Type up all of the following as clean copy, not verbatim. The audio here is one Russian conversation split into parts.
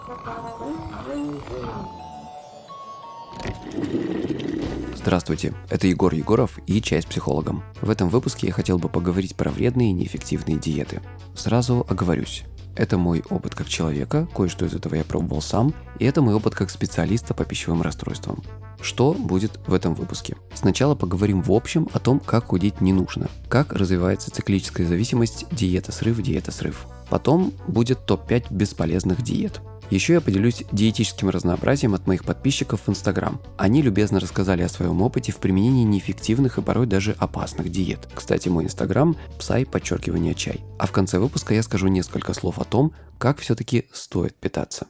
Здравствуйте, это Егор Егоров и «Чай с психологом». В этом выпуске я хотел бы поговорить про вредные и неэффективные диеты. Сразу оговорюсь. Это мой опыт как человека, кое-что из этого я пробовал сам, и это мой опыт как специалиста по пищевым расстройствам. Что будет в этом выпуске? Сначала поговорим в общем о том, как худеть не нужно, как развивается циклическая зависимость диета-срыв. Потом будет топ-5 бесполезных диет. Еще я поделюсь диетическим разнообразием от моих подписчиков в Instagram. Они любезно рассказали о своем опыте в применении неэффективных и порой даже опасных диет. Кстати, мой Instagram – psy_чай. А в конце выпуска я скажу несколько слов о том, как все-таки стоит питаться.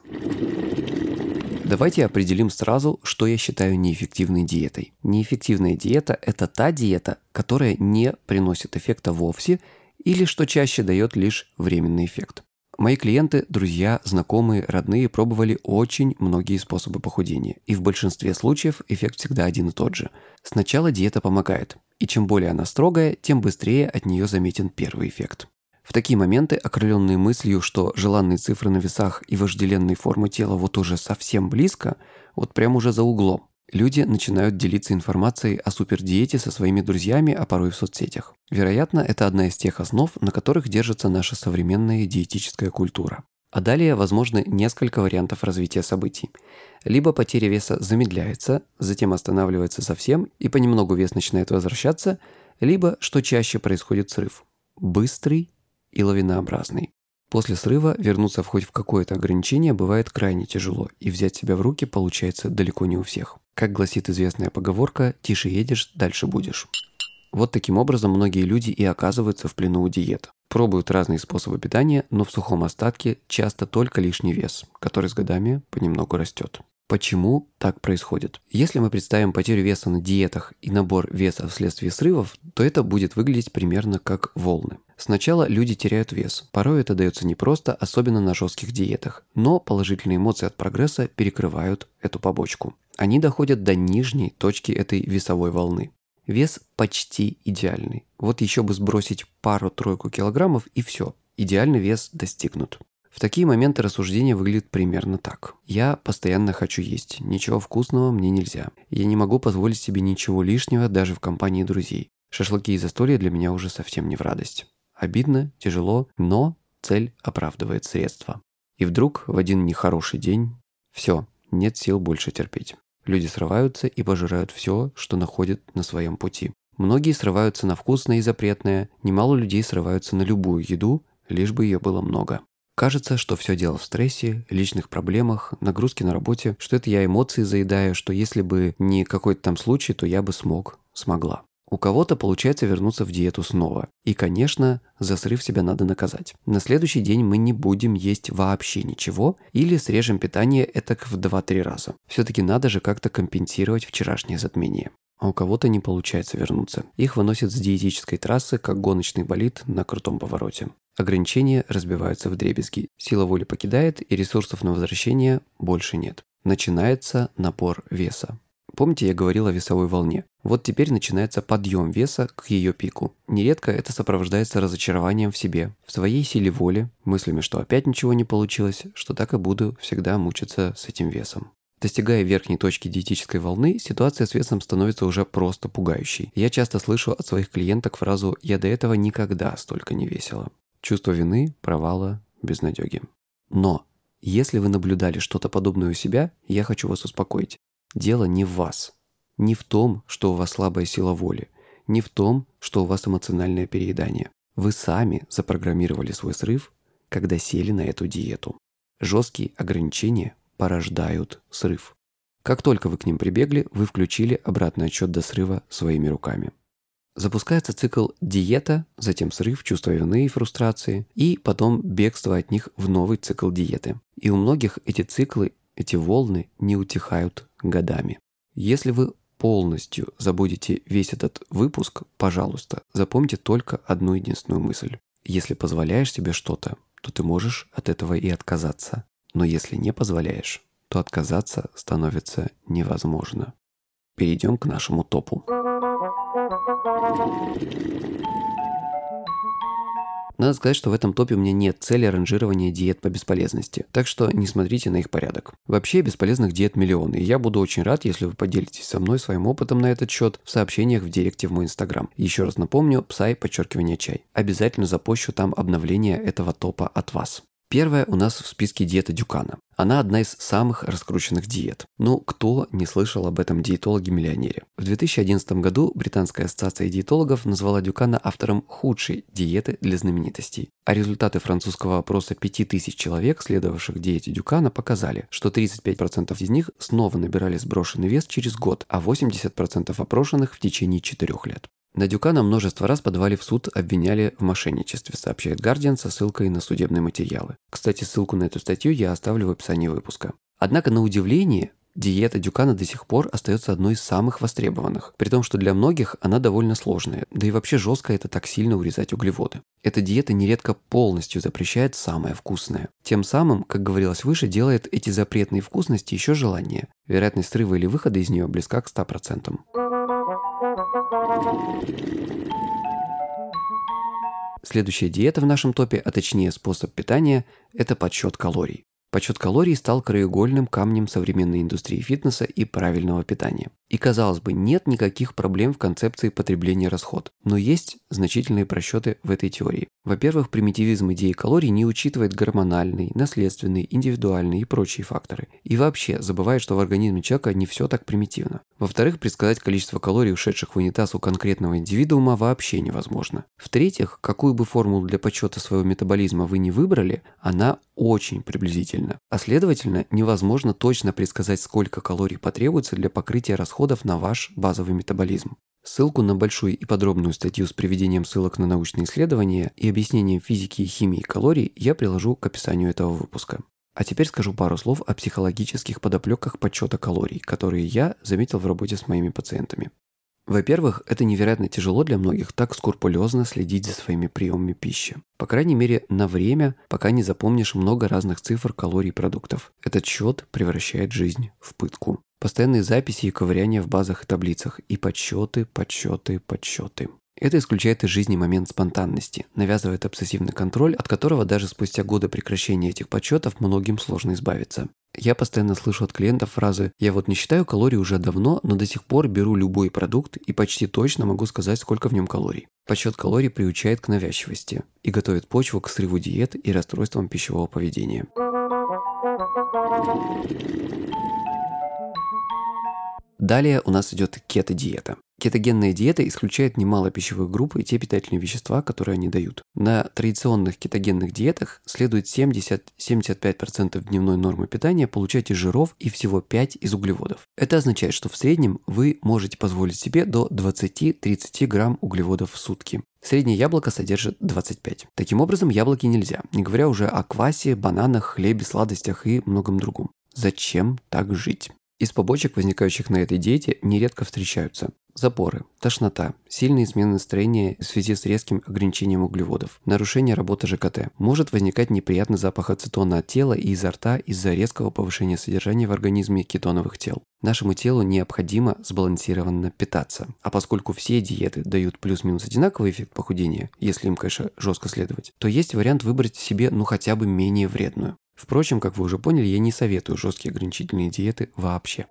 Давайте определим сразу, что я считаю неэффективной диетой. Неэффективная диета – это та диета, которая не приносит эффекта вовсе или, что чаще, дает лишь временный эффект. Мои клиенты, друзья, знакомые, родные пробовали очень многие способы похудения, и в большинстве случаев эффект всегда один и тот же. Сначала диета помогает, и чем более она строгая, тем быстрее от нее заметен первый эффект. В такие моменты, окрыленные мыслью, что желанные цифры на весах и вожделенные формы тела вот уже совсем близко, вот прям уже за углом, люди начинают делиться информацией о супердиете со своими друзьями, а порой в соцсетях. Вероятно, это одна из тех основ, на которых держится наша современная диетическая культура. А далее возможны несколько вариантов развития событий. Либо потеря веса замедляется, затем останавливается совсем, и понемногу вес начинает возвращаться, либо, что чаще, происходит срыв. Быстрый и лавинообразный. После срыва вернуться хоть в какое-то ограничение бывает крайне тяжело, и взять себя в руки получается далеко не у всех. Как гласит известная поговорка «тише едешь, дальше будешь». Вот таким образом многие люди и оказываются в плену у диет. Пробуют разные способы питания, но в сухом остатке часто только лишний вес, который с годами понемногу растет. Почему так происходит? Если мы представим потерю веса на диетах и набор веса вследствие срывов, то это будет выглядеть примерно как волны. Сначала люди теряют вес. Порой это дается непросто, особенно на жестких диетах. Но положительные эмоции от прогресса перекрывают эту побочку. Они доходят до нижней точки этой весовой волны. Вес почти идеальный. Вот еще бы сбросить пару-тройку килограммов и все. Идеальный вес достигнут. В такие моменты рассуждения выглядят примерно так. Я постоянно хочу есть, ничего вкусного мне нельзя. Я не могу позволить себе ничего лишнего даже в компании друзей. Шашлыки и застолья для меня уже совсем не в радость. Обидно, тяжело, но цель оправдывает средства. И вдруг в один нехороший день все, нет сил больше терпеть. Люди срываются и пожирают все, что находят на своем пути. Многие срываются на вкусное и запретное, немало людей срываются на любую еду, лишь бы ее было много. Кажется, что все дело в стрессе, личных проблемах, нагрузке на работе, что это я эмоции заедаю, что если бы не какой-то там случай, то я бы смогла. У кого-то получается вернуться в диету снова. И, конечно, за срыв себя надо наказать. На следующий день мы не будем есть вообще ничего или срежем питание этак в 2-3 раза. Все-таки надо же как-то компенсировать вчерашнее затмение. А у кого-то не получается вернуться. Их выносят с диетической трассы, как гоночный болид на крутом повороте. Ограничения разбиваются вдребезги. Сила воли покидает, и ресурсов на возвращение больше нет. Начинается набор веса. Помните, я говорил о весовой волне? Вот теперь начинается подъем веса к ее пику. Нередко это сопровождается разочарованием в себе, в своей силе воли, мыслями, что опять ничего не получилось, что так и буду всегда мучиться с этим весом. Достигая верхней точки диетической волны, ситуация с весом становится уже просто пугающей. Я часто слышу от своих клиенток фразу «я до этого никогда столько не весила». Чувство вины, провала, безнадёги. Но если вы наблюдали что-то подобное у себя, я хочу вас успокоить. Дело не в вас, не в том, что у вас слабая сила воли, не в том, что у вас эмоциональное переедание. Вы сами запрограммировали свой срыв, когда сели на эту диету. Жесткие ограничения порождают срыв. Как только вы к ним прибегли, вы включили обратный отсчет до срыва своими руками. Запускается цикл диета, затем срыв, чувство вины и фрустрации, и потом бегство от них в новый цикл диеты. И у многих эти циклы, эти волны не утихают годами. Если вы полностью забудете весь этот выпуск, пожалуйста, запомните только одну единственную мысль. Если позволяешь себе что-то, то ты можешь от этого и отказаться. Но если не позволяешь, то отказаться становится невозможно. Перейдем к нашему топу. Надо сказать, что в этом топе у меня нет цели ранжирования диет по бесполезности, так что не смотрите на их порядок. Вообще бесполезных диет миллионы, и я буду очень рад, если вы поделитесь со мной своим опытом на этот счет в сообщениях в директе в мой инстаграм. Еще раз напомню, _чай. Обязательно запощу там обновление этого топа от вас. Первая у нас в списке диета Дюкана. Она одна из самых раскрученных диет. Ну, кто не слышал об этом диетологе-миллионере? В 2011 году Британская ассоциация диетологов назвала Дюкана автором худшей диеты для знаменитостей. А результаты французского опроса 5000 человек, следовавших диете Дюкана, показали, что 35% из них снова набирали сброшенный вес через год, а 80% опрошенных в течение 4 лет. На Дюкана множество раз подавали в суд, обвиняли в мошенничестве, сообщает Guardian со ссылкой на судебные материалы. Кстати, ссылку на эту статью я оставлю в описании выпуска. Однако, на удивление, диета Дюкана до сих пор остается одной из самых востребованных, при том, что для многих она довольно сложная, да и вообще жестко это так сильно урезать углеводы. Эта диета нередко полностью запрещает самое вкусное. Тем самым, как говорилось выше, делает эти запретные вкусности еще желаннее. Вероятность срыва или выхода из нее близка к 100%. Следующая диета в нашем топе, а точнее способ питания, это подсчет калорий. Подсчет калорий стал краеугольным камнем современной индустрии фитнеса и правильного питания. И, казалось бы, нет никаких проблем в концепции потребления-расход, но есть значительные просчеты в этой теории. Во-первых, примитивизм идеи калорий не учитывает гормональный, наследственный, индивидуальный и прочие факторы. И вообще забывает, что в организме человека не все так примитивно. Во-вторых, предсказать количество калорий, ушедших в унитаз у конкретного индивидуума, вообще невозможно. В-третьих, какую бы формулу для подсчета своего метаболизма вы не выбрали, она очень приблизительна. А следовательно, невозможно точно предсказать, сколько калорий потребуется для покрытия расходов на ваш базовый метаболизм. Ссылку на большую и подробную статью с приведением ссылок на научные исследования и объяснением физики и химии калорий я приложу к описанию этого выпуска. А теперь скажу пару слов о психологических подоплеках подсчета калорий, которые я заметил в работе с моими пациентами. Во-первых, это невероятно тяжело для многих так скрупулезно следить за своими приемами пищи. По крайней мере, на время, пока не запомнишь много разных цифр, калорий и продуктов. Этот счет превращает жизнь в пытку. Постоянные записи и ковыряния в базах и таблицах. И подсчеты. Это исключает из жизни момент спонтанности, навязывает обсессивный контроль, от которого даже спустя годы прекращения этих подсчетов многим сложно избавиться. Я постоянно слышу от клиентов фразы «Я вот не считаю калорий уже давно, но до сих пор беру любой продукт и почти точно могу сказать, сколько в нем калорий». Подсчет калорий приучает к навязчивости и готовит почву к срыву диет и расстройствам пищевого поведения. Далее у нас идет кето-диета. Кетогенная диета исключает немало пищевых групп и те питательные вещества, которые они дают. На традиционных кетогенных диетах следует 70-75% дневной нормы питания получать из жиров и всего 5% из углеводов. Это означает, что в среднем вы можете позволить себе до 20-30 грамм углеводов в сутки. Среднее яблоко содержит 25. Таким образом, яблоки нельзя, не говоря уже о квасе, бананах, хлебе, сладостях и многом другом. Зачем так жить? Из побочек, возникающих на этой диете, нередко встречаются запоры, тошнота, сильные смены настроения в связи с резким ограничением углеводов, нарушение работы ЖКТ. Может возникать неприятный запах ацетона от тела и изо рта из-за резкого повышения содержания в организме кетоновых тел. Нашему телу необходимо сбалансированно питаться. А поскольку все диеты дают плюс-минус одинаковый эффект похудения, если им, конечно, жестко следовать, то есть вариант выбрать себе хотя бы менее вредную. Впрочем, как вы уже поняли, я не советую жесткие ограничительные диеты вообще.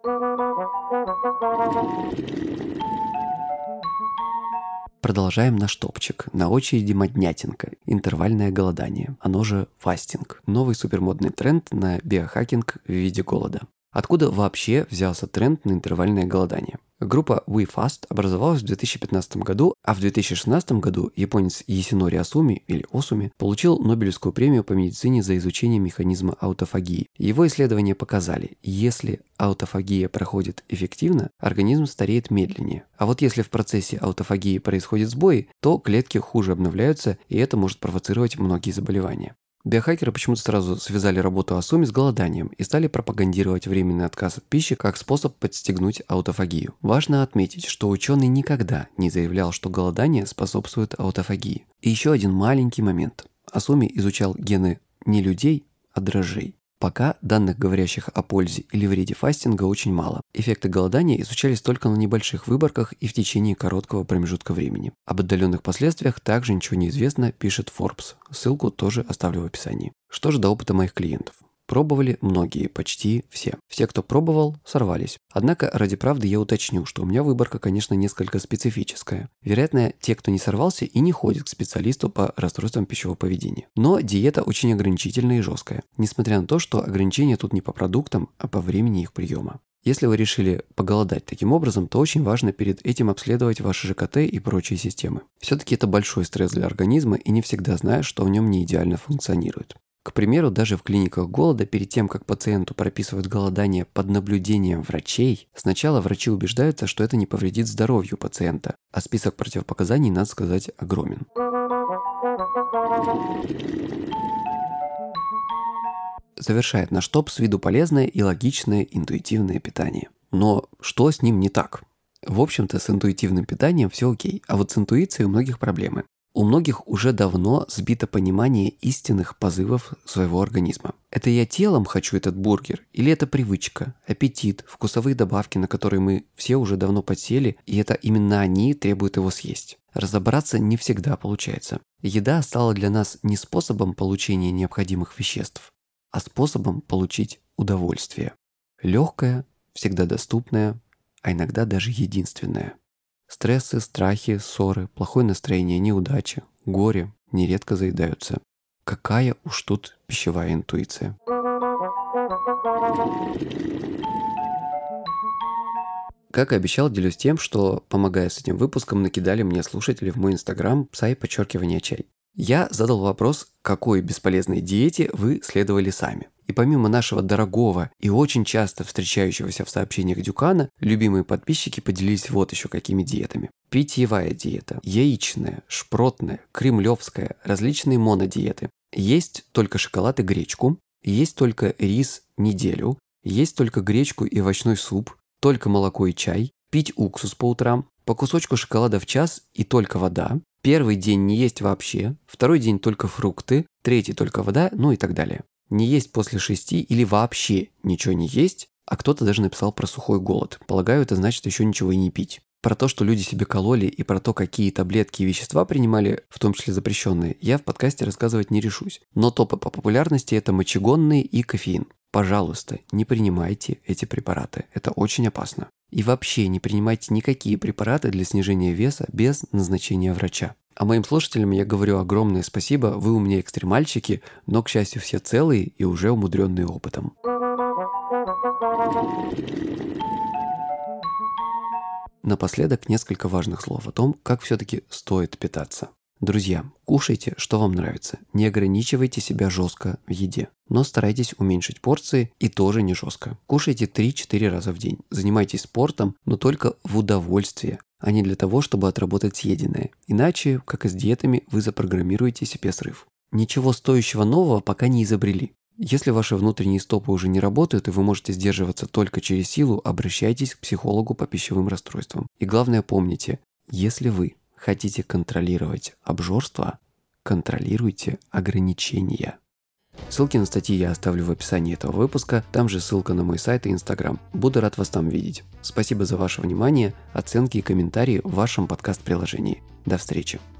Продолжаем наш топчик. На очереди моднятинка, интервальное голодание, оно же фастинг. Новый супермодный тренд на биохакинг в виде голода. Откуда вообще взялся тренд на интервальное голодание? Группа WeFast образовалась в 2015 году, а в 2016 году японец Ясунори Асуми, или Осуми, получил Нобелевскую премию по медицине за изучение механизма аутофагии. Его исследования показали, если аутофагия проходит эффективно, организм стареет медленнее. А вот если в процессе аутофагии происходят сбои, то клетки хуже обновляются, и это может провоцировать многие заболевания. Биохакеры почему-то сразу связали работу Асуми с голоданием и стали пропагандировать временный отказ от пищи как способ подстегнуть аутофагию. Важно отметить, что ученый никогда не заявлял, что голодание способствует аутофагии. И еще один маленький момент. Асуми изучал гены не людей, а дрожжей. Пока данных, говорящих о пользе или вреде фастинга, очень мало. Эффекты голодания изучались только на небольших выборках и в течение короткого промежутка времени. Об отдаленных последствиях также ничего не известно, пишет Forbes. Ссылку тоже оставлю в описании. Что же до опыта моих клиентов? Пробовали многие, почти все. Все, кто пробовал, сорвались. Однако, ради правды я уточню, что у меня выборка, конечно, несколько специфическая. Вероятно, те, кто не сорвался и не ходит к специалисту по расстройствам пищевого поведения. Но диета очень ограничительная и жесткая, несмотря на то, что ограничения тут не по продуктам, а по времени их приема. Если вы решили поголодать таким образом, то очень важно перед этим обследовать ваше ЖКТ и прочие системы. Все-таки это большой стресс для организма, и не всегда знаешь, что в нем не идеально функционирует. К примеру, даже в клиниках голода перед тем, как пациенту прописывают голодание под наблюдением врачей, сначала врачи убеждаются, что это не повредит здоровью пациента, а список противопоказаний, надо сказать, огромен. Завершает наш топ с виду полезное и логичное интуитивное питание. Но что с ним не так? В общем-то, с интуитивным питанием все окей, а вот с интуицией у многих проблемы. У многих уже давно сбито понимание истинных позывов своего организма. Это я телом хочу этот бургер, или это привычка, аппетит, вкусовые добавки, на которые мы все уже давно подсели, и это именно они требуют его съесть. Разобраться не всегда получается. Еда стала для нас не способом получения необходимых веществ, а способом получить удовольствие. Легкое, всегда доступное, а иногда даже единственное. Стрессы, страхи, ссоры, плохое настроение, неудачи, горе нередко заедаются. Какая уж тут пищевая интуиция. Как и обещал, делюсь тем, что, помогая с этим выпуском, накидали мне слушатели в мой инстаграм _чай. Я задал вопрос, какой бесполезной диете вы следовали сами. И помимо нашего дорогого и очень часто встречающегося в сообщениях Дюкана, любимые подписчики поделились вот еще какими диетами. Питьевая диета, яичная, шпротная, кремлевская, различные монодиеты. Есть только шоколад и гречку, есть только рис неделю, есть только гречку и овощной суп, только молоко и чай, пить уксус по утрам, по кусочку шоколада в час и только вода. Первый день не есть вообще, второй день только фрукты, третий только вода, ну и так далее. Не есть после 6 или вообще ничего не есть, а кто-то даже написал про сухой голод. Полагаю, это значит еще ничего и не пить. Про то, что люди себе кололи, и про то, какие таблетки и вещества принимали, в том числе запрещенные, я в подкасте рассказывать не решусь. Но топы по популярности – это мочегонные и кофеин. Пожалуйста, не принимайте эти препараты. Это очень опасно. И вообще не принимайте никакие препараты для снижения веса без назначения врача. А моим слушателям я говорю огромное спасибо, вы у меня экстремальщики, но, к счастью, все целые и уже умудренные опытом. Напоследок несколько важных слов о том, как все-таки стоит питаться. Друзья, кушайте, что вам нравится. Не ограничивайте себя жестко в еде. Но старайтесь уменьшить порции и тоже не жестко. Кушайте 3-4 раза в день. Занимайтесь спортом, но только в удовольствие, а не для того, чтобы отработать съеденное. Иначе, как и с диетами, вы запрограммируете себе срыв. Ничего стоящего нового пока не изобрели. Если ваши внутренние стопы уже не работают и вы можете сдерживаться только через силу, обращайтесь к психологу по пищевым расстройствам. И главное помните, если вы хотите контролировать обжорство, контролируйте ограничения. Ссылки на статьи я оставлю в описании этого выпуска, там же ссылка на мой сайт и инстаграм. Буду рад вас там видеть. Спасибо за ваше внимание, оценки и комментарии в вашем подкаст-приложении. До встречи.